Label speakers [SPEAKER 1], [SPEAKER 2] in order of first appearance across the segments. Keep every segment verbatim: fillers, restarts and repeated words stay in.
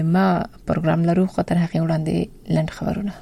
[SPEAKER 1] ما پروګرام لرو خو تر هغه وړاندې لند خبرونه.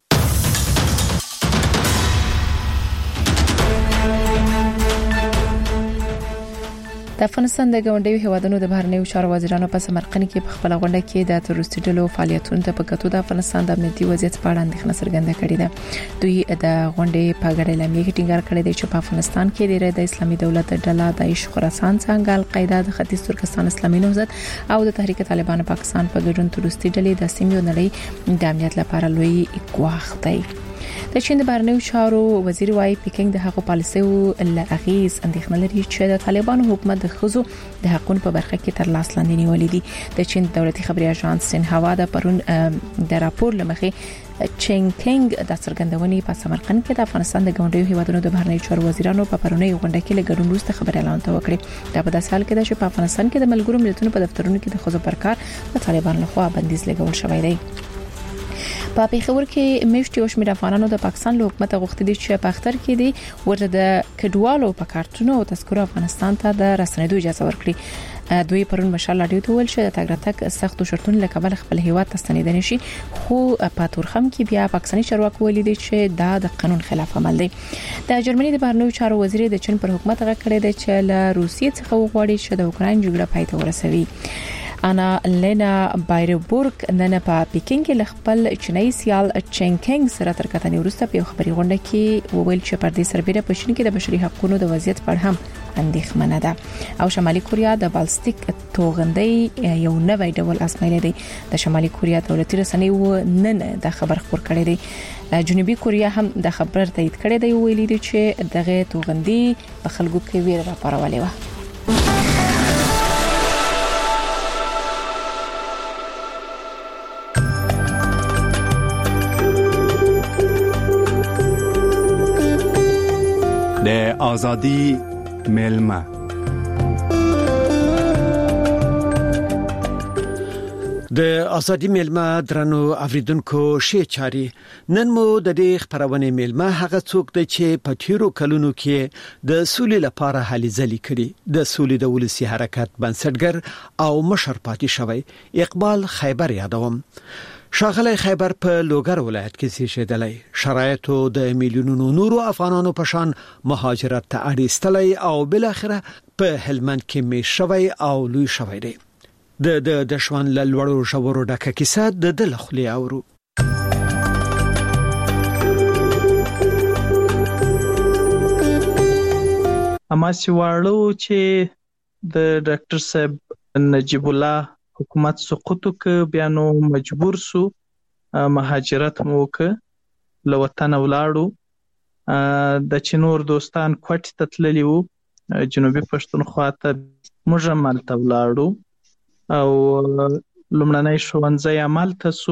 [SPEAKER 1] د افغانستان د ګاونډیو هیوادونو د بهرنیو چارو وزیرانو په سمرقند کې په خپل غونډه کې د تروریستي ډلو فعالیتونو ته په کتو د افغانستان د امنیتي وضعیت په اړه اندېښنه څرګنده کړې ده. دوی د غونډې په ګډه اعلامیه کې ټینګار کړی دی چې په افغانستان کې د اسلامي دولت ډله داعش خراسان څنګه القاعده د ختیځ ترکستان اسلامي نهضت او د تحریک طالبان پاکستان په ګډون تروریستي ډلې د سیمې نړۍ د امنیت لپاره لوی ګواښ دی. د چین د بهرنیو چارو وزیر وايي پکینګ د حقوقو پالیسیو لغیز اندېښنه لري چې د طالبانو حکومت د خزو د حقوقو په برخه کې تر لاس لاندې نیولې دي. د چین دولتي خبري اژانس سنهوا د پرون د راپور لمخې چینګ کینګ د څرګندونې په سمرقند کې د افغانستان د ګاونډیو هیوادونو د بهرنیو چارو وزیرانو په پرونی غونډه کې لګډون وروسته خبري اعلان وکړي. دا په داسې حال کې ده چې په افغانستان کې د ملګرو ملتونو په دفترونو کې د خزو پر کار د طالبان لخوا بندیز لګول شوی دی. په پیښور کې میشتي او شمیر افغانانو د پاکستان له حکومت غوښتي دي چې په اختر کې دي ورته د کډوالو په کارتونو او تذکرو افغانستان ته د رسنیدو اجازه ورکړي. دوی پرون مشال لاډیو ته ویل چې د تګ راتګ سختو شرطونو له کبل خپل هیواد ته ستنیدل شي، خو په تورخم کې بیا پاکستاني چارواکي ویلي دي چې دا د قانون خلاف عمل دی. د جرمني د بهرنیو چارو وزیر د چین پر حکومت غږ کړی دی چې له روسیې څخه وغواړي چې د اوکرين جګړه پای ته ورسوي. انا لینا بایربورګ نن په پکینګ کې خپل چینایي سیال چینګ کینګ سره تر کتنې وروسته په خبري غونډه کې وویل چې پر دې سربېره په چین کې د بشري حقوقو د وضعیت پر هم اندېښمنه ده او شمالي کوریا د بالستیک توغندۍ یو نوې ډول ازمایل دی. د شمالي کوریا دولتي رسنۍ و نن د خبر خبر کړی دی. جنوبي کوریا هم د خبر تایید کړی دی، ویلي دی چې دغه توغندۍ په خلکو کې ویره راپارولې و.
[SPEAKER 2] د ازادي ملما د ازادي ملما درنو اوریدونکو شي چاري نن مو د دې خبرونه ملما هغه څوک دی چې په تیرو کلونو کې د سولې لپاره هلي ځلې کړي د سولې د ولسی حرکت بنسټګر او مشر پاتې شوی اقبال خیبر یادوم. شاغلی خیبر په لوګر ولایت کې زیږیدلی، شرایطو د میلیونونو نورو افغانانو په شان مهاجرت ته اړیستلی او بل اخره په هلمند کې می شوی او لوی شوی دی. د د دشمن لړورو شورو ډکه کیسه د دل خلی اورو.
[SPEAKER 3] اما سیواړو چې د ډاکټر صاحب نجیب الله حکومت سقوطو که بیا نو مجبور سو مهاجرت مو که له وطن ولاړو. د چنور دوستان کوټ ته تللی وو، جنوبي پښتونخوا ته موږ هم هلته ولاړو او لومړنی ښوونځی همالته سو.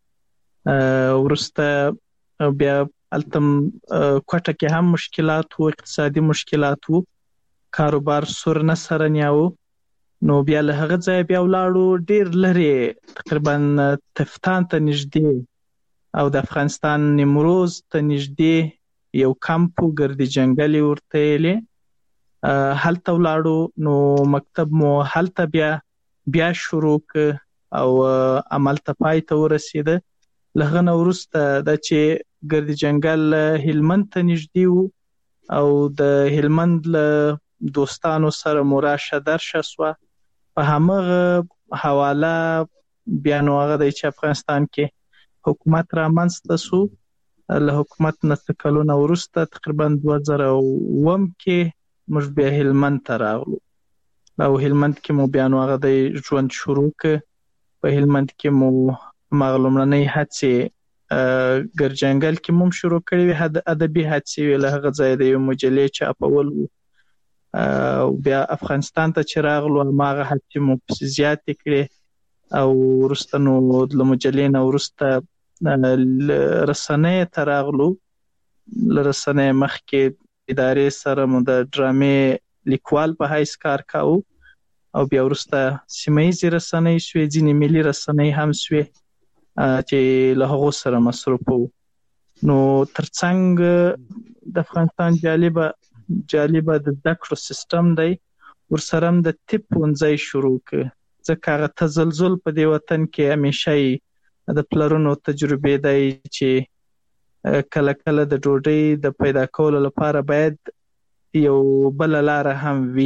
[SPEAKER 3] وروسته بیا هلته کوټه کې هم مشکلات وو، اقتصادي مشکلات وو، کاروبار سور نه سره نیاوه. نو بیا له هغه ځای بیا ولاړو ډیر لري، تقریبا تفتان ته نږدې او د افغانستان نیمروز ته نږدې یو کمپ ګردي جنگلي ورته یې هلته ولاړو. نو مکتب مو هلته بیا بیا شروع ک او عمل ته پای ته ورسېده. لغه نو وروسته د چې ګردي جنگل هلمند ته نږدې وو او د هلمند له دوستانو سره مراشه درشه سوه. په همغه حواله بیا نو هغه د افغانستان کې حکومت را منځته سو. له حکومت نه څه کلونه وروسته تقریبا دوه زره اووم کې موږ بیا هلمند ته راغلو او هلمند کې مو بیا نو هغه د ژوند شروع ک. په هلمند کې مو هماغه لومړنۍ هڅې ګرجنګل کې مو شروع کړې وې، ادبي هڅې وې، له هغه ځایه د یو مجلې چاپول وو. او بیا افغانستان ته چې راغلو هماغه هڅې مو پسې زیاتې کړې او وروسته نو له مجلې نه وروسته رسنۍ ته راغلو. له رسنۍ مخکې ادارې سره مو د ډرامې لیکوال په حیث کار کاوه او بیا وروسته سیمه ییزې رسنۍ سوې، ځینې ملي رسنۍ هم سوې چې له هغو سره مصروف وو. نو ترڅنګ د افغانستان جالبه جالبه د زده کړو سیستم دی، ورسره هم د طب ښوونځی شروع ک ځکه هغه تزلزل په دې وطن کې همیشه د پلرونو تجربې دی چې کله کله د ډوډۍ د پیدا کولو لپاره باید یو بل لار هم وي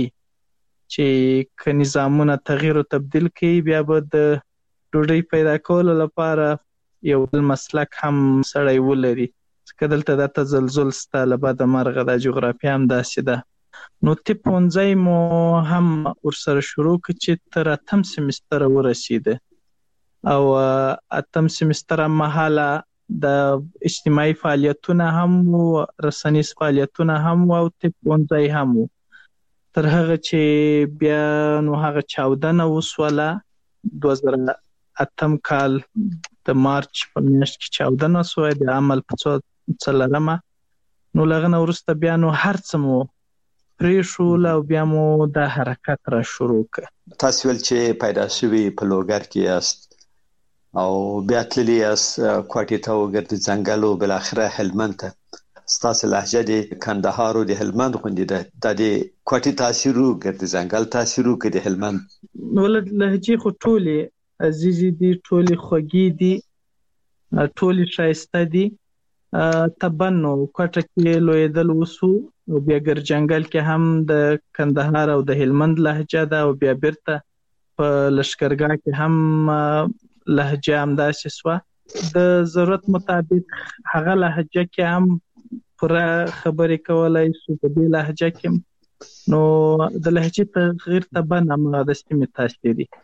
[SPEAKER 3] چې که نظامونه تغییر او تبدیل کوي بیا به د ډوډۍ پیدا کولو لپاره یو بل مسلک هم سړی ولري. که دلته د تزلزل ستا له بده مرغه د جغرافیه هم داسې ده. نو طب پوهنځی مو هم ورسره شروع کړ چې تر اتم سمستره ورسېده او اتم سمستره مهاله د اجتماعي فعالیتونه هم و، رسنیز فعالیتونه هم و او طب پوهنځی هم و. تر هغه چې بیا نو هغه چاودنه وسوله دوه زره اتم کال د مارچ په میاشت کې چاودنه وسوه د عمل په څو څلرمه. نو له هغه نه وروسته بیا نو هر څه مو پرېښول او بیا مو دا حرکت را شروع کړ.
[SPEAKER 4] تاسو ول چې پیدا شوي په لوګر کې یاست او بیا تللی یاست کوټې ته وګرځئ ځنګل او بالاخره هلمند ته. ستاسو لهجه د کندهار او د هلمند غوندې ده. د دې کوټې تاثیر وګرځئ ځنګل تاثیر وکړي د هلمند.
[SPEAKER 3] نو لهجې خو ټولې عزیزي دي، ټولې خوږې دي، ټولې ښایسته دي. طبعا نو کوټه کې لویدل وسو او بیا ګرجنګل کې هم د کندهار او د هلمند لهجه ده او بیا بیرته په لشکرګاه کې هم لهجه همداسې سوه. د ضرورت مطابق هغه لهجه کې هم پوره خبرې کولای سو په دې لهجه کې. نو د لهجې تغییر طبعا هم د سیمې تاثیر دی.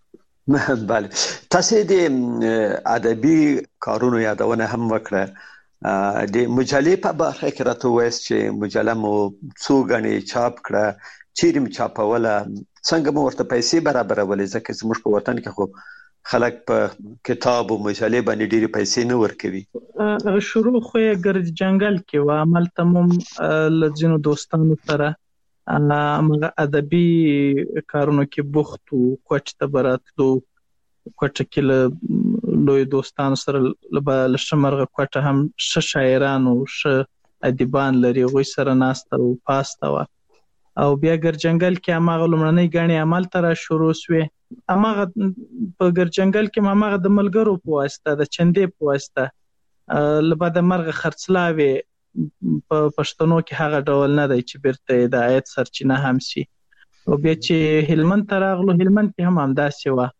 [SPEAKER 4] بله، تاسو د ادبي کارونو یادونه هم وکړه. د مجلې په برخه کې راته وایست چې مجله مو څو غنې چاپ کړه، چیرې مو چاپوله، څنګه مو ورته پیسې برابرولې؟ ځکه زموږ په وطن کې خو خلک په کتاب او مجلې باندې ډېرې پیسې نه ورکوي.
[SPEAKER 3] شروع خو یې ګرجنګل کې و، هملته مو له ځینو دوستانو سره همغه ادبي کارونو کې بوخت وو. کوټې ته به راتلو، کوټه کې له لوی دوستانو سره له ښه مرغه کوټه هم ښه شاعران او ښه ادیبان لري، هغوی سره ناسته او پاسته وه. او بیا ګرجنګل کې هماغه لومړنۍ ګڼې همالته را شروع سوې. هماغه په ګرجنګل کې هماغه د ملګرو په واسطه، د چندې په واسطه له بده مرغه خرڅلاوې په پښتنو کې هغه ډول نه دی چې بیرته د عاید سرچینه هم سي. او بیا چې هلمند ته راغلو، هلمند کې هم همداسې وه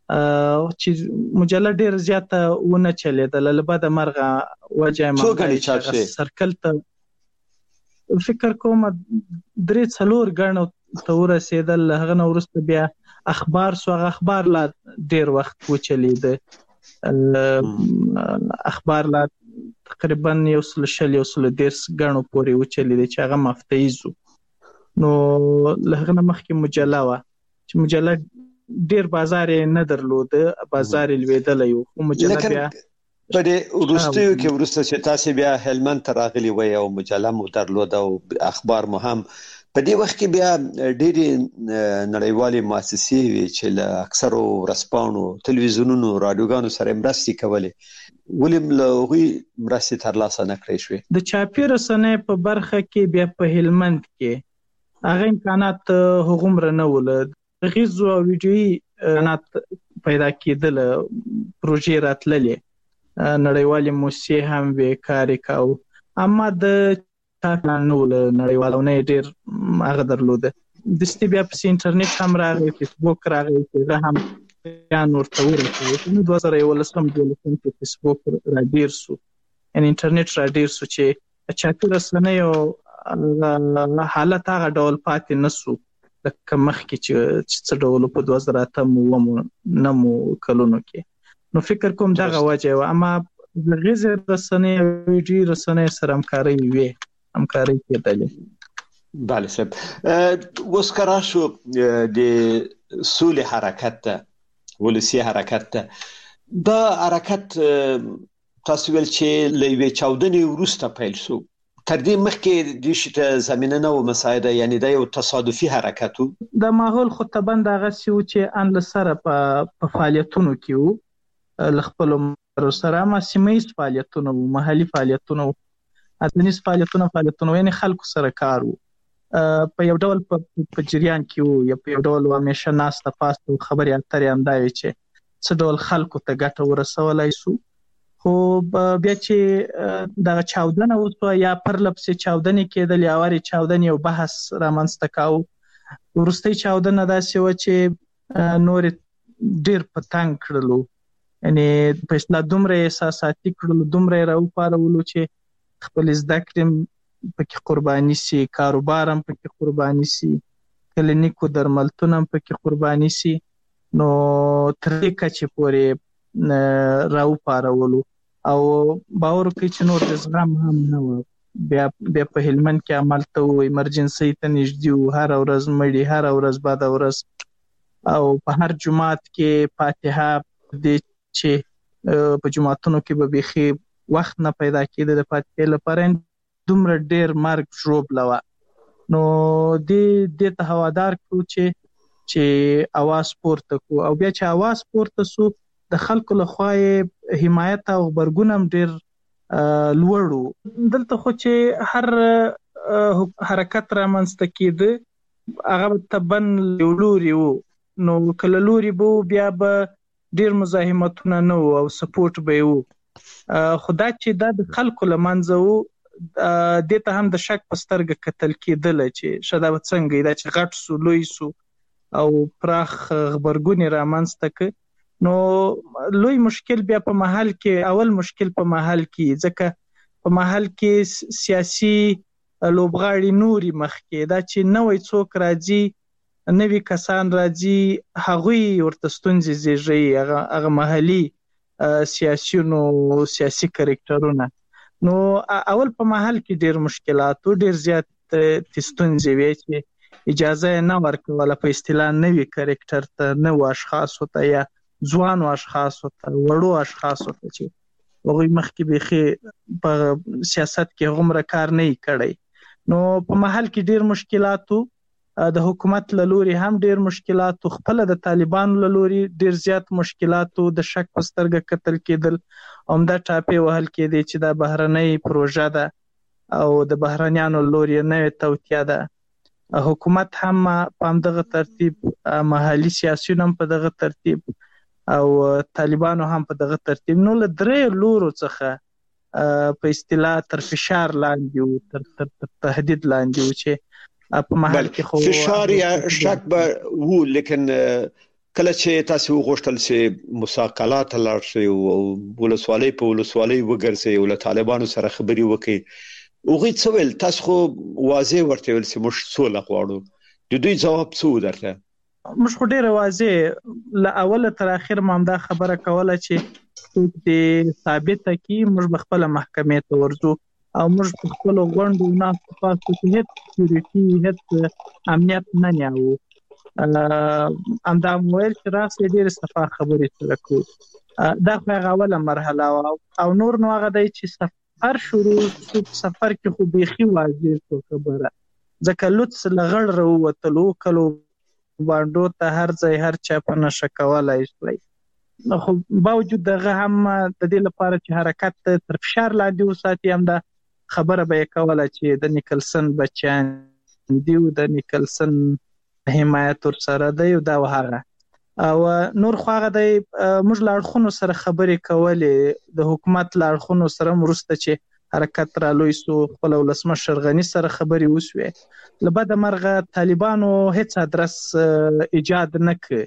[SPEAKER 3] چې مجله ډېر زیاته ونه چلېدله. له بده مرغه وجه یې سرکل ته فکر کوم درې څلور ګڼو ته ورسېدل. له هغه نه وروسته بیا اخبار سو، هغه اخبار لا ډېر وخت وچلېده. اخبار لا تقریبا یو سل شل یو سل دېرش ګڼو پورې وچلېده چې هغه مفتیز و. نو له هغه نه مخکې مجله وه چې مجله ډیر بازار نه درلوده، بازار لویدلی و. خو مجله بیا
[SPEAKER 4] په دې وروستیو کې وروسته چې تاسو بیا هلمند ته راغلي وئ او مجله مو درلوده او اخبار مو هم، په دې وخت کې بیا ډېرې نړیوالې مؤسسې وې چې له اکثرو ورځپاڼو، تلویزیونونو، راډیوګانو سره مرستې کولې. ولې له هغوی مرستې ترلاسه نه کړای شوې؟
[SPEAKER 3] د چاپي رسنیو په برخه کې بیا په هلمند کې هغه امکانات هغومره نه وو. غیزو او ویډیویي امکانات پیدا کېدل، پروژې راتللې، نړیوالې موسسې هم وې کار یې کاوه. اما د چاپ نه و، له نړیوالو نه یې ډېر هغه درلوده. دستي بیا پسې انټرنیټ هم راغی، فیسبوک راغی چې هغه هم بیان ورته ورسېد. نو دوه زره یولسم دولسم کې فیسبوک را ډېر سو، یعنې انټرنیټ را ډېر سو چې چاپي رسنیو حالت هغه ډول پاتې نه سو لکه مخکې چې څه ډول په دوه زره اتم اووم نهمو کلونو کې. نو فکر کوم دغه وجه وه. اما د غیزې رسنۍ او ویډیویي رسنۍ سره همکارۍ وې، همکارۍ کېدلې.
[SPEAKER 4] بله صاحب، اوس که راشو د سولې حرکت ته، ولسي حرکت ته، دا حرکت تاسو ویل چې له یوې چاودنې وروسته پیل شو. تر دې مخکې دې شي ته زمینه نه وه مساعده، یعنی دا یو تصادفي حرکت و؟
[SPEAKER 3] د ماحول خو طبعا دغسې و چې ان له سره په فعالیتونو کې و، له خپلو ملګرو سره، اما سیمه ییز فعالیتونه و، محلي فعالیتونه و، ادبیز فعالیتونه فعالیتونه و، یعنې خلکو سره کار و. په یو ډول په جریان کې وو یا په یو ډول همیشه ناسته پاسته خبرې اترې هم دا وي چې څه ډول خلکو ته ګټه ورسولای شو. خو بیا چې دغه چاودنه وسوه یا پرلپسې چاودنې کېدلې او هرې چاودنې یو بحث رامنځته کاوه. وروستۍ چاودنه داسې وه چې نور ډېر په تنګ کړلو، یعنې په اصطلاح دومره احساساتي کړلو، دومره یې راوپارولو چې خپلې زده کړې پکې قرباني سي، کاروبار هم پکې قرباني سي، کلینیکو درملتون هم پکې قرباني سي. نو تر دې کچې پورې راوپارولو او باور وکړئ چې نور د زغم هم نه وه. بیا بیا په هلمند کې عملته وو، ایمرجنسۍ ته نږدې وو، هره ورځ مړي، هره ورځ بده ورځ، او په هر جومات کې فاتحه دې چې په جوماتونو کې به بیخي وخت نه پیدا کېده د فاتحې لپاره، دومره ډېر مرګ ژوبله وه. نو دې دې ته هوادار کړو چې چې اواز پورته کړو، او بیا چې اواز پورته سو د خلکو لخوا یې حمایت او غبرګون هم ډېر لوړ و. دلته خو چې هر حرکت رامنځته کېده هغه طبعاً یو لوري و، نو که له لوري به و بیا به ډېر مزاحمتونه نه و او سپورټ به یې و. خو دا چې دا د خلکو له منځه و دې ته هم د شک په سترګه کتل کېدله چې ښه دا به څنګه وي، دا چې غټ سو، لوی سو او پراخ غبرګون یې رامنځته کړ. نو لوی مشکل بیا په محل کې، اول مشکل په محل کې، ځکه په محل کې سیاسي لوبغاړي نوري مخکې، دا چې نوی څوک راځي، نوي کسان راځي، هغوی ورته ستونزې زیږوي، هغه محلي سیاسیونو سیاسي کرکټرونه. نو اول په محل کې ډېر مشکلات و، ډېر زیات ستونزې وې چې اجازه یې نه ورکوله په اصطلاح نوي کرکټر ته، نوو اشخاصو ته یا ځوانو اشخاصو ته، وړو اشخاصو ته چې هغوی مخکې بیخي په سیاست کې هغومره کار نه یې کړی. نو په محل کې ډېر مشکلات و، د حکومت له لوري هم ډېر مشکلات و، خپله د طالبانو له لوري ډېر زیات مشکلات و، د شک په سترګه کتل کېدل، همدا ټاپې وهل کېدې چې دا بهرنۍ پروژه ده او د بهرنیانو له لوري نوې توطیه ده. حکومت هم په همدغه ترتیب، محلي سیاسیون هم په دغه ترتیب او طالبانو هم په دغه ترتیب. نو له درې لورو څخه په اصطلاح تر فشار لاندې وو، تر تر تهدید لاندې وو چې په محل کې خو
[SPEAKER 4] فشار یا شک به وو. لیکن کله چې تاسو وغوښتل چې مساقلات لاړ شي او ولسوالۍ په ولسوالۍ وګرځي او له طالبانو سره خبري وکړي، هغوی څه ویل؟ تاسو خو واضح ورته ویل چې موږ سوله غواړو، د دوی ځواب څه و درته؟
[SPEAKER 3] موږ خو ډېره واضح له اوله تر اخره ما همدا خبره کوله چې څوک دې ثابته کړي، موږ به خپله محکمې ته ورځو او موږ په خپلو غونډو ناستو پاستو کې هېڅ سکیورټي، هېڅ امنیت نه نیاوو. همدا مو ویل چې راسئ ډېرې صفا خبرې سره کوو. دا خو هغه اوله مرحله وه، او نور نو هغه دی چې سفر شروع شو. سفر کې خو بیخي واضح شو خبره، ځکه لوڅ له غړ راووتلو، کلو بانډو ته هر ځای هر چا په نشه کولی شوی. خو باوجود دغه هم د دې لپاره چې حرکت تر فشار لاندې وساتي، همدا خبره به یې کوله چې د نیکلسن بچیان دي او د نیکلسن حمایت ورسره دی او دا هغه. او نور خو هغه دی موږ له اړخونو سره خبرې کولې، د حکومت له اړخونو سره وروسته چې حرکت را لوی سو، خپل ولسمشر غني سره خبرې وسوې. له بده مرغه طالبانو هیڅ ادرس ایجاد نه کړ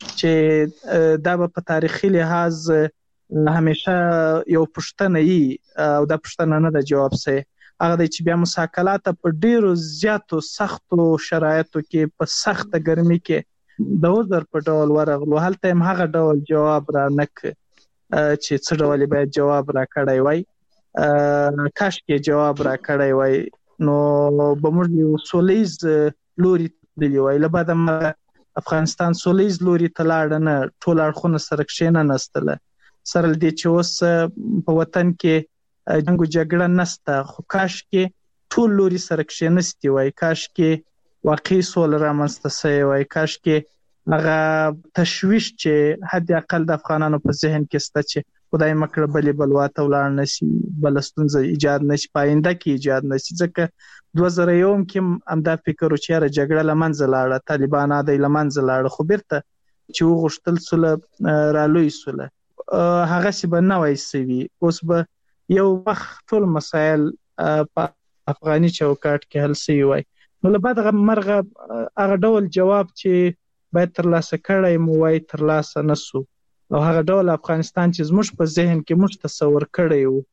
[SPEAKER 3] چې دا به په تاریخي لحاظ همیشه یو پوښتنه وي او دا پوښتنه نه ده جواب سي. هغه دی چې بیا مساکلات په ډیرو زیاتو سختو شرایطو کې په سخته ګرمي کې د عذر په ډول ورغلو، هلته هم هغه ډول جواب را نه کړ چې څه ډول باید جواب را کړی وای. کاش کې جواب را کړی وای نو به موږ یو سولیز لوري تللی وای. له بعده مرغه افغانستان سولیز لوري ته لاړه نه، ټول اړخونه سره کښېننستله. سره له دې چې اوس په وطن کې جنګ و جګړه نسته، خو کاش کې ټول لوري سره کښېنستي وای، کاش کې واقعي سوله رامنځته سوې وای، کاش کې هغه تشويش چې حد اقل د افغانانو په ذهن کې سته چې خدای مکړه بلې بلوا ته ولاړ نشي، بل ستونزه ایجاد نشي، پاینده کې ایجاد نشي. ځکه دوه زره یو کې همدا فکر و چې را جګړه لمنځه لاړه، طالبان د لمنځه لاړه، خو بیرته چې وغوښتل سوله رالوی سوله هغه سی به نه وای سوي. اوس به یو وخت ټول مسایل په افغاني چوکاټ کې حل سوي وای. نو له بعد مرغه هغه ډول جواب چې باید ترلاسه کړی مو وای ترلاسه نسو، او هغه ډول افغانستان چې زموږ په ذهن کې موږ تصور کړی وو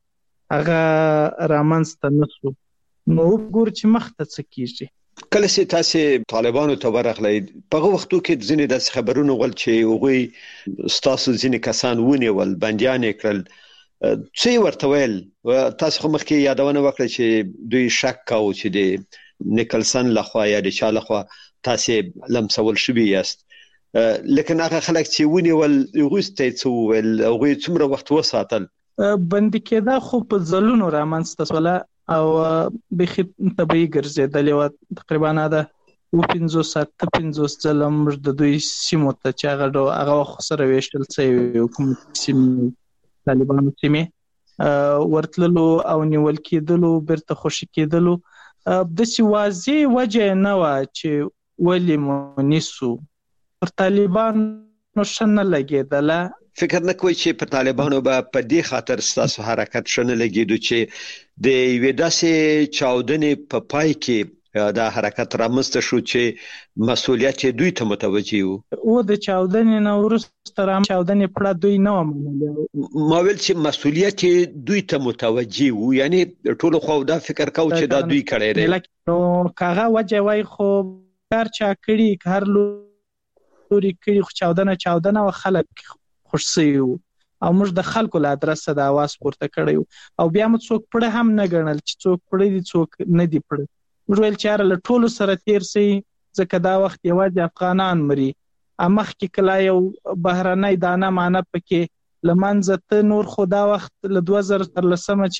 [SPEAKER 3] هغه رامنځته نسو. نو وګور چې مخته څه کیږي.
[SPEAKER 4] کله چې تاسو طالبانو ته ورغلئ په هغه وختو کې ځینې د خبرونو ول چې هغه ستاسو ځینې کسان ونیول بنديان کړل، څه ورته ویل؟ تاسو خو مخکې یادونه وکړه چې دوی شک کاوه چې د نیکلسن لخوا یا د چا لخوا تاسو لمسول شوی یاست، لکه هغه خلک چې ونیول غوسته څو ول هغه څومره وخت وساتل؟
[SPEAKER 3] بندي کېدا خو په ځلونو رامنځته سوله او بخي طبيعي ګرځیدل و. تقریبا دا و پنځوس اته پنځوس ځله موږ د دوی سیمو ته چې هغه هغه سره ویشتل څه حکومت سیمې طالبانو سیمې ورتللو او نیول کېدلو بیرته خوشی کېدلو د سی واضح وجه نه و چې ولې مو نیسو. پر طالبانو شنه لګېدله.
[SPEAKER 4] فکر نه کوي چې په طالبانو به په دې خاطر ستاسو حرکت شنه لګیدو چې د یوې داسې چاودنې په پای کې دا حرکت رامنځته شو چې مسؤلیت دوی ته متوجي وو؟
[SPEAKER 3] او د چاودنې نه وروسته را چاودنې پړه دوی نه ومنله.
[SPEAKER 4] ما ویل چې مسؤلیت دوی ته متوجي وو، یعنی ټول خو دا فکر کاوه چې دا دوی کړی دی.
[SPEAKER 3] نو کاغه وجه وای خو کار چا کړی هر لوري کړی، خو چاودنه چاودنه او خلک خوشسي وو او موږ د خلکو له ادرسه د आवाज پورته کړیو او بیا موږ څوک پړه هم نه ګڼل چې څوک پړه دي څوک نه دي پړه. موږ ویل چې له ټولو سره تیر سي ځکه دا وخت یوازې افغانان مري. امخ کې کله یو بهرنۍ دانه معنی پکې لمنځه ته نور خو دا وخت له دوه زره تر لسمه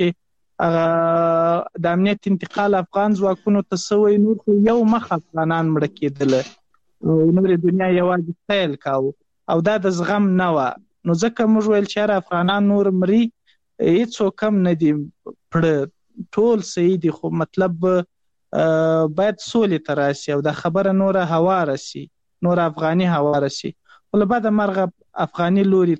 [SPEAKER 3] چې د امنیت انتقال افغان ځواکونو ته سوی نور خو یو مخ افغانان مړه کېدل او نور دنیا یوازې سیل کاو او دا د زغم نه و. نو ځکه موږ ویل چې افغانان نور مري هیڅ کم نه دي پړه ټول صحیح دي، خو مطلب باید سولې ته راسي او دا خبره نور هوا راسي، نور افغاني هوا راسي. ول بعد مرغه افغاني لوري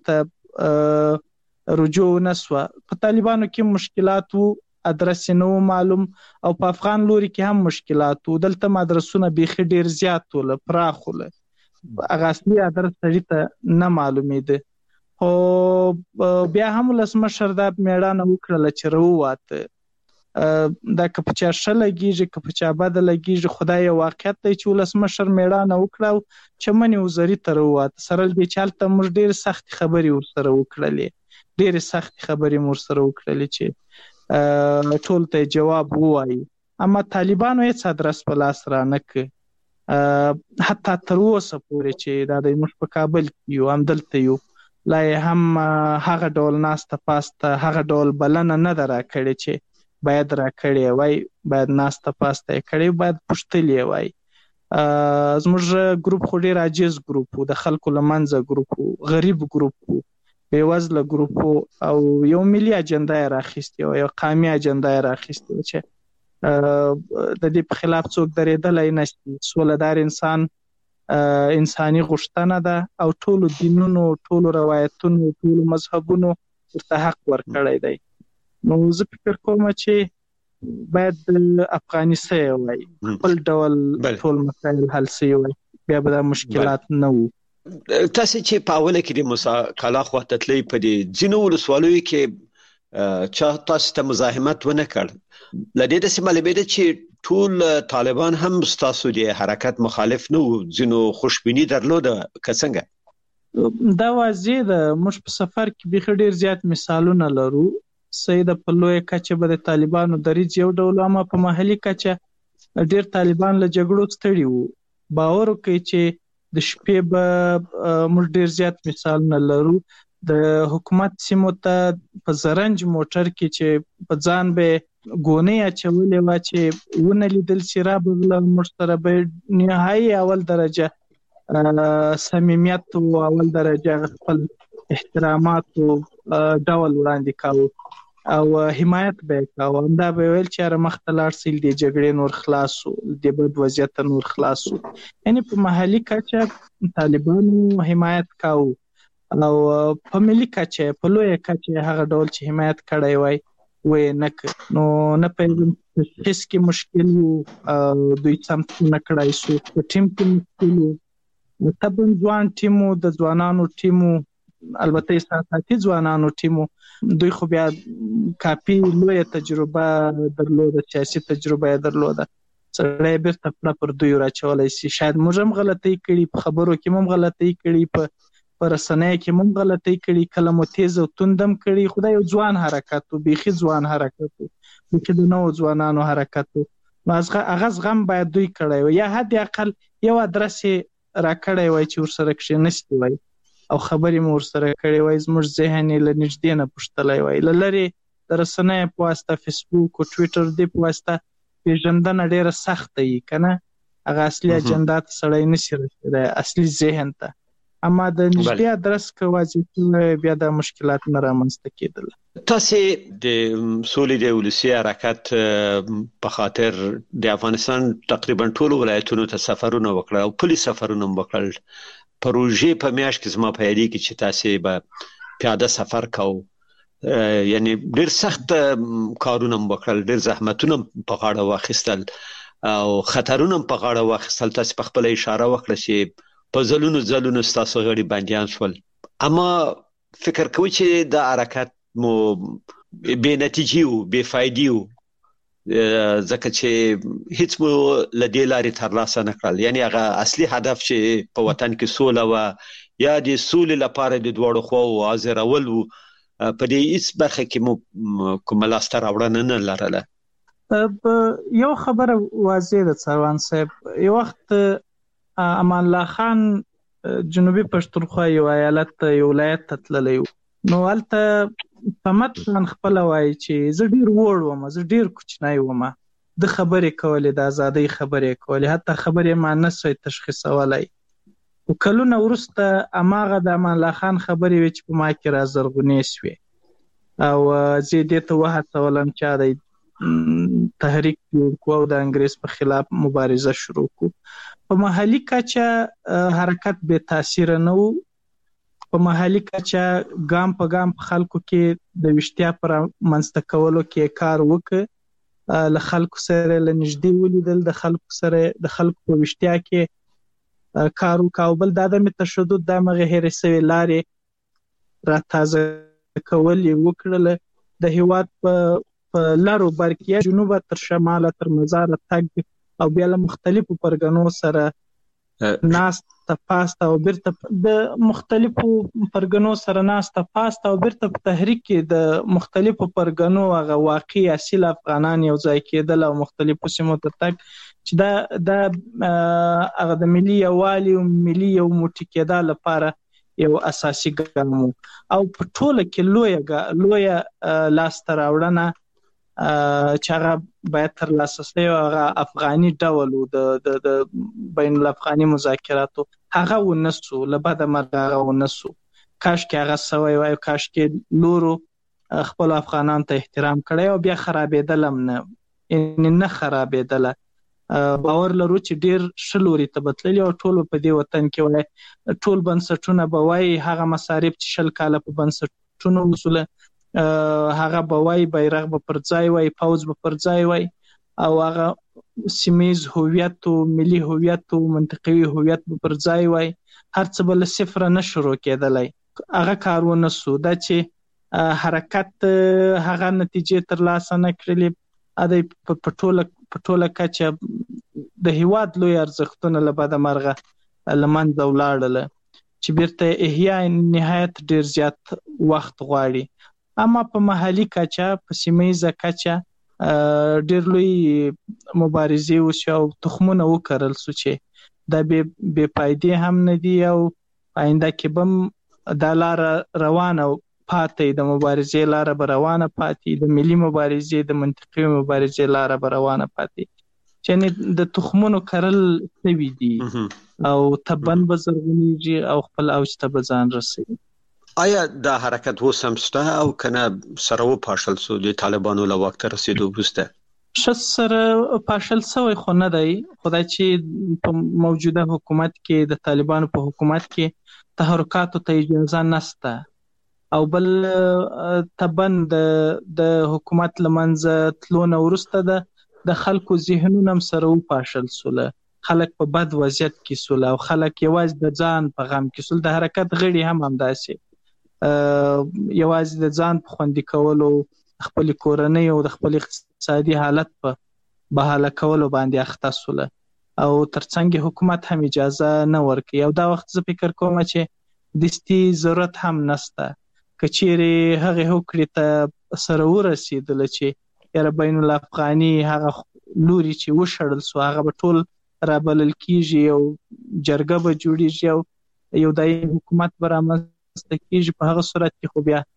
[SPEAKER 3] ته رجوع نسوه. په طالبانو کې مشکلات وو، ادرس نو معلوم او په افغان لوري کې هم مشکلات وو. دلته مدرسونه بيخي ډیر زیات ول پراخول هغه اصلي ادرس سړی ته نه معلومېده. خو بیا هم لسمشر دا میړانه وکړه چې وروته دا که په چا ښه لګېږي که په چا بده لګېږي، خدای یو واقعیت دی چې ولسمشر میړانه وکړه چې منې وزري ته راووته. سره له دې چې هلته موږ ډېرې سختې خبرې ورسره وکړلې، ډېرې سختې خبرې مو ورسره وکړلې چې ټول ته جواب ووایي. اما طالبانو هېڅ ادرس په لاس رانه کړ، حتی تر اوسه پورې چې دا د موږ په کابل کې یو همدلته یو لا هم هغه ډول ناسته پاسته هغه ډول بلنه نه ده راکړې چې باید راکړې وای، باید ناسته پاسته یې کړې، باید پوښتلې وای. زموږ ګروپ خو ډېر عاجز ګروپ و، د خلکو له منځه ګروپ و، غریب ګروپ و، بېوزله ګروپ و او یو ملي اجنډا یې راخیستې وه، یو قومي اجنډا یې راخیستې وه چې د دې په خلاف څوک درېدلی نشي. سولهدار انسان انساني غوښتنه ده او ټولو دینونو، ټولو روایتونو، ټولو مذهبونو ورته حق ورکړی دی. نو زه فکر کوم چې باید د افغاني سوی وای، خپل ډول ټول مسایل حل سوی وای، بیا به دا مشکلات نه وو.
[SPEAKER 4] تاسو چې په اوله کې د موسی کالا خوا ته تلئ په دې ځینو ولسوالیو کې چا تاسو ته مزاحمت ونه کړ؟ له دې داسې معلومېده چې ټول طالبان هم ستاسو د حرکت مخالف نه وو، ځینو خوشبیني درلوده که څنګه؟
[SPEAKER 3] دا واضح ده. موږ په سفر کې بيخي ډېر زیات مثالونه لرو. سید په لوی کچه به د طالبانو دریځ یو ډول، اما په محلي کچه ډېر طالبان له جګړو ستړي وو. باور وکړئ چې د شپې به موږ ډېر زیات مثالونه لرو. د حکومت سیمو ته په زرنج موټر کې چې په ځان به ګونې اچولې وه چې ونه لیدل چې را بغله موږ سره به نهایي اول درجه صمیمیت او اول درجه خپل احترامات او ډول وړاندې کاوه او حمایت به کاوه. دا به ویل چې مخته لاړ سي د جګړې نور خلاصو، د بد وضعیت نور خلاصو. یعنی په محلي کچه طالبانو حمایت کاوه او په ملي کچه په لویه کچه هغه ډول چې حمایت کړی وای وې نه نو نه پېژم هیڅ کې مشکل او دوی سم نه کړای شو. په ټیم کې مشکل طبعا ځوان ټیمو د ځوانانو ټیمو البته احساساتي ځوانانو ټیمو دوی خو بیا کافي لویه تجربه درلوده، سیاسي تجربه درلوده، سړی بیرته پړه پر دوی راچولی شي. شاید موږ هم غلطۍ کړي، په خبرو کې هم غلطۍ کړي، په په رسنۍ کې هم غلطۍ کړي، کله مو تیز او توندم کړي. خو دا یو ځوان حرکت و، بیخي ځوان حرکت و، بیخي د نوو ځوانانو حرکت و. نو هغه زغم باید دوی کړی وای، یا حد اقل یو ادرس یې راکړی وای چې ورسره کښېنستی وای او خبرې مو ورسره کړې وای، زموږ ذهن یې له نږدې نه پوښتلی وای. له لرې د رسنیو په واسطه، فیسبوک او ټویټر دې په واسطه پېژندنه ډېره سخته وي که نه، هغه اصلي اجنډا ته سړی نشي رسېدی، اصلي ذهن ته. اما د نږدې ادرس که واضح شي بیا دا مشکلات نه رامنځته کېدل.
[SPEAKER 4] تاسې د سولې د ولسي حرکت په خاطر د افغانستان تقریبا ټولو ولایتونو ته سفرونه وکړل او پلي سفرونه وکړل. پروژې په میاشت کې زما په یاد کې چې تاسې به پیاده سفر کوو، یعنی ډېر سخت کارونه وکړل، ډېر زحمتونه په غاړه واخیستل او خطرونه په غاړه واخیستل. تاسې په خپل اشاره وکړه چې په ځلونو ځلونو ستاسو غړي بندیان شول، اما فکر کوئ چې دا حرکت مو بې نتیجې و، بې فایدې و، ځکه چې هیڅ مو له دې لارې ترلاسه نه کړل. یعنی هغه اصلي هدف چې په وطن کې سوله وه یا د سولې لپاره د دواړو خواوو حاضرول و، په دې هیڅ برخه کې مو کومه لاسته راوړنه نه لرله.
[SPEAKER 3] یو خبره واضح ده سروان صاحب، یو وخت امان الله خان جنوبي پښتونخوا یو ایالت یو ولایت ته تللی و، نو هلته په متن خپله وایي چې زه ډېر وړ وم، زه ډېر کوچنی وم، د خبرې کولې، د ازادۍ خبرې کولې، حتی خبرې ما نه سوی تشخیصولی. خو کلونه وروسته هماغه د امان الله خان خبرې وې چې په ما کې رازرغونې سوې او زه یې دې ته وهڅولم چې د تحریک جوړ کړو او د انګریز په خلاف مبارزه شروع کړو. په محلي کچه حرکت بې تاثیره نه و. په محلي کچه ګام په ګام په خلکو کې د ویښتیا پر منځته کولو کې کار وکړ، له خلکو سره له نږدې ولیدل، د خلکو سره د خلکو په ویښتیا کې کار وکړ. او بل د عدم تشدد د همغې هېرې سوې لارې را تازه کول یې وکړله. د هېواد په په لر و بر کې جنوبه تر شماله تر مزاره تګ او بیا له مختلفو پرګنو سره ناسته پاسته او بیرته د مختلفو پرګنو سره ناسته پاسته او بیرته په تحریک کې د مختلفو پرګنو هغه واقعي اصیل افغانان یو ځای کېدل او مختلفو سیمو ته تګ، چې دا د هغه د ملي یووالي او ملي یو موټی کېدا لپاره یو اساسي ګام و. او په ټوله کې لویه لویه لاسته راوړنه چې هغه باید ترلاسه شوی و هغه افغاني ډول و، د د بین الافغاني مذاکراتو، هغه ونه سو، له بده مرغه هغه ونه سو. کاشکې هغه سوی وای، کاشکې نورو خپلو افغانانو ته احترام کړی او بیا خرابېدل هم نه، یعنې نه خرابېدله. باور لرو چې ډېر ښه لوري ته به تللي او ټول په دې وطن کې وای، ټول بنسټونه به وایي هغه مصارف چې شل کاله په بنسټونو وسوله، هغه به وای بیرغ به پر ځای وای، پوځ به پر ځای وای، او هغه سیمیز هویت او ملي هویت او منطقوي هویت به پر ځای وای، هر څه به له صفره نه شروع کېدلی. هغه کار ونه سو. دا چې حرکت هغه نتیجې ترلاسه نه کړلې، دا په ټوله په ټوله کچه د هېواد لوی ارزښتونه له بده مرغه له منځه ولاړله، چې بیرته احیا نهایت ډېر زیات وخت غواړي. اما په محلي کچه، په سیمه کچه ډېر لوی مبارزې وشوې او تخمونه وکرل سو چې دا بې فایدې هم نه دي او آینده کې به هم دا لاره روانه پاتې، د مبارزې لاره به روانه پاتې، د ملي مبارزې د منطقي مبارزې لاره به روانه پاتې. چې د تخمونو کرل شوي دي او تبن به زرغونیږي او خپل اوج ته به ځان رسوي.
[SPEAKER 4] آیا دا حرکت اوس هم شته او کنه سره و پاشل سو د طالبانو له واک ته رسیدو وروسته؟
[SPEAKER 3] ش سره پاشل سوی خو نه دی، خدای چې په موجوده حکومت کې د طالبانو په حکومت کې تحرکاتو ته اجازه نشته او بل تبن د د حکومت لمنځه تلو نه وروسته د د خلکو ذهنونه هم سره و پاشل سول، خلک په بد وضعیت کې سول او خلک یوازې د ځان په غم کې سول. د حرکت غړي هم همداسې یوازې د ځان په خوندي کولو، خپل کورنۍ او د خپل اقتصادي حالت په بحاله کولو باندې اخته سول او ترڅنګ حکومت هم اجازه نه ورکوي. او دا وخت زه فکر کوم چې دستي ضرورت هم نشته کچېرې هغه هوکړې ته سره ورسېدل چې یاره بین الافغاني هغه لوري چې وشړل سو هغه به ټول رابلل کیږي او جرګه به جوړیږي او یو دایمي حکومت به رامنځته کیږي. په هغه صورت کې خو بیا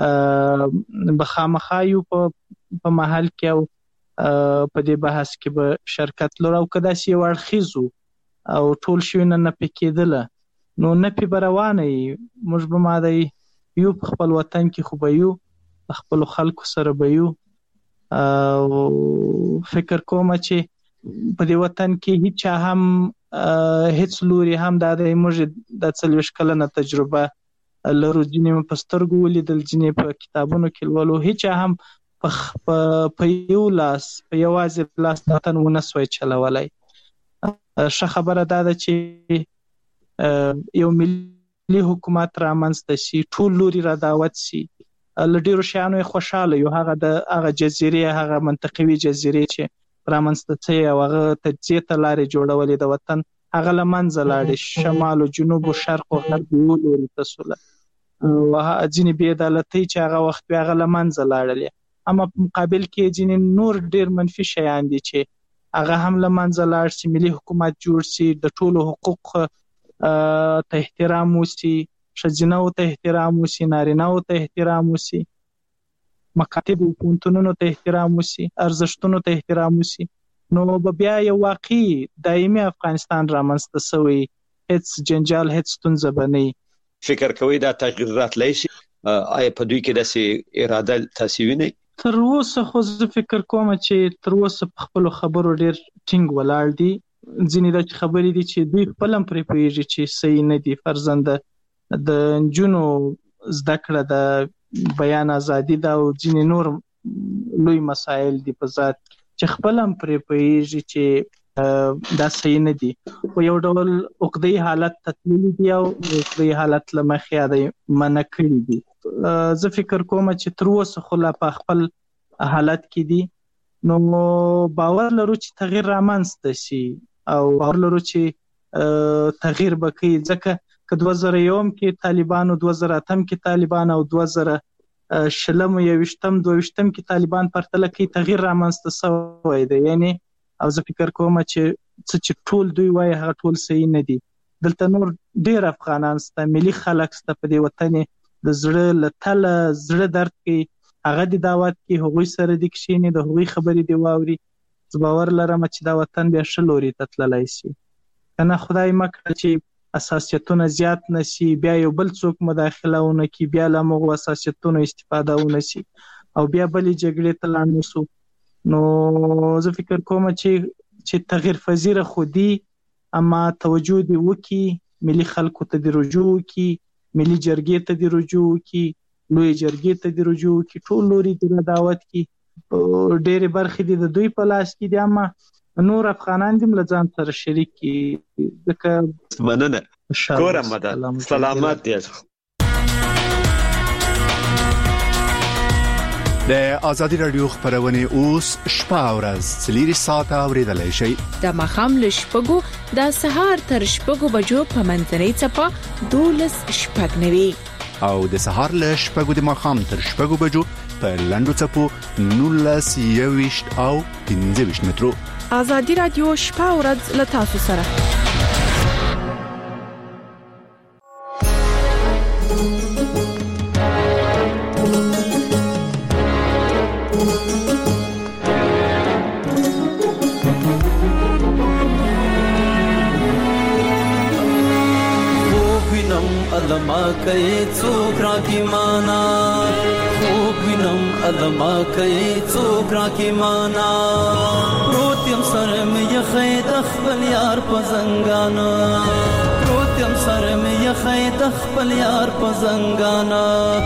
[SPEAKER 3] به خامخا یو په محل کې او په دې بحث کې به شرکت لرو او که داسې یو اړخیزو او ټول شوي نه نفي کېدله نو نفي به روانه وي. موږ به ماده یو په خپل وطن کې خو به یو خپل خلکو سره به یو او فکر کوم چې په دې وطن کې هیڅ هم هیڅ لوري هم دا د موږ د څلوېښت کلنه تجربه لرو، ځینې په سترګو ولیدل، ځینې په کتابونو کې لولو، هیڅ هم په یو لاس په یوازې لاس د وطن ونه سوی چلولی. ښه خبره دا ده چې یو ملي حکومت رامنځته سي، ټول لوري را دعوت سي، له ډېرو شیانو یې خوشحاله یو، هغه د هغه جزیرې هغه منطقوي جزیرې چې رامنځته سوی او هغه تجزیې ته لارې جوړولې د وطن هغه له منځه لاړې، شمال او جنوب او شرق او غرب یو لوري ته سوله او ځینې بې عدالتۍ چې هغه وخت وې هغه له منځه لاړلې. اما په مقابل کې ځینې نور ډېر منفي شیان دي چې هغه هم له منځه لاړ سي، ملي حکومت جوړ سي، د ټولو حقوق ته احترام وسي، ښځینه‌و ته احترام وسي، نارینه‌و ته احترام وسي، مکاتب او پوهنتونونو ته احترام وسي، ارزښتونو ته احترام وسي، نو به بیا یو واقعي دایمي افغانستان رامنځته سوی، هیڅ جنجال هیڅ ستونزه به نه وي.
[SPEAKER 4] فکر کوئ دا تغییر راتلی شي؟ آیا په دوی کې داسې اراده تاسې وینئ؟
[SPEAKER 3] تر اوسه خو زه فکر کوم چې تر اوسه په خپلو خبرو ډېر ټینګ ولاړ دي. ځینې داسې خبرې دي چې دوی خپل هم پرې پوهېږي چې صحیح نه دي. فرضاً د نجونو زده کړه، د بیان ازادي ده او ځینې نور لوی مسایل دي په ذات چې خپل هم پرې پوهېږي چې دا صحیح نه دي، خو یو ډول عقده‌ي حالت ته تللي دي او عقده‌ي حالت له مخې دا منع کړي دي. زه فکر کوم چې تر اوسه خو لا په خپل حالت کې دي، نو باور لرو چې تغییر رامنځته شي او باور لرو چې تغییر به کوي، ځکه که دوه زره یو کې طالبان او دوه زره اتم کې طالبان او دوه زره شلم او یوویشتم دوه ویشتم کې طالبان پرتله کوي، تغییر رامنځته شوی دی. یعنی او زه فکر کوم چې څه چې ټول دوی وایي هغه ټول صحیح نه دي. دلته نور ډېر افغانان سته، ملي خلک سته په دې وطن د زړه له تله زړه درد کوي، هغه د دعوت کې هغوی سره دې کښېني، د هغوی خبرې دې واوري. زه باور لرم چې دا وطن بیا ښه لوري ته تللی شي، که نه خدای مه کړه چې اساسیتونه زیات نه شي، بیا یو بل څوک مداخله ونه کړي، بیا له همغو اساسیتونو استفاده ونه شي او بیا بلې جګړې ته لاړ نه شو. نو زه فکر کوم چې چې تغییر پذیره خو دي، اما توجه دې وکړي، ملي خلکو ته دې رجوع وکړي، ملي جرګې ته دې رجوع وکړي، لوی جرګې ته دې رجوع وکړي، ټول لوري دې دعوت کړي. ډېرې برخې دې د دوی په لاس کې دي، اما نور افغانان دې له ځان سره شریک کړي. ځکه
[SPEAKER 4] مننه کور مدد سلامت دي.
[SPEAKER 5] د آزادی رادیو خبرونه اوس شپه او ورځ څلور ساعته اوریدلای شئ.
[SPEAKER 1] د مخام له شپږو د سهار تر شپږو بجو په منځنۍ څپه دولس شپږ نوي
[SPEAKER 5] او د سهار له شپږو د مخام تر شپږو بجو په لندو څپو نولس یويشت او پنځه ویشت مترو.
[SPEAKER 1] آزادی رادیو شپه او ورځ له تاسو سره.
[SPEAKER 6] ادما کوي څوک راکی مانا خوب وینم ادما کوي څوک راکی مانا روتیم سره مې خید خپل یار په زنګانا روتیم سره مې خید خپل یار په زنګانا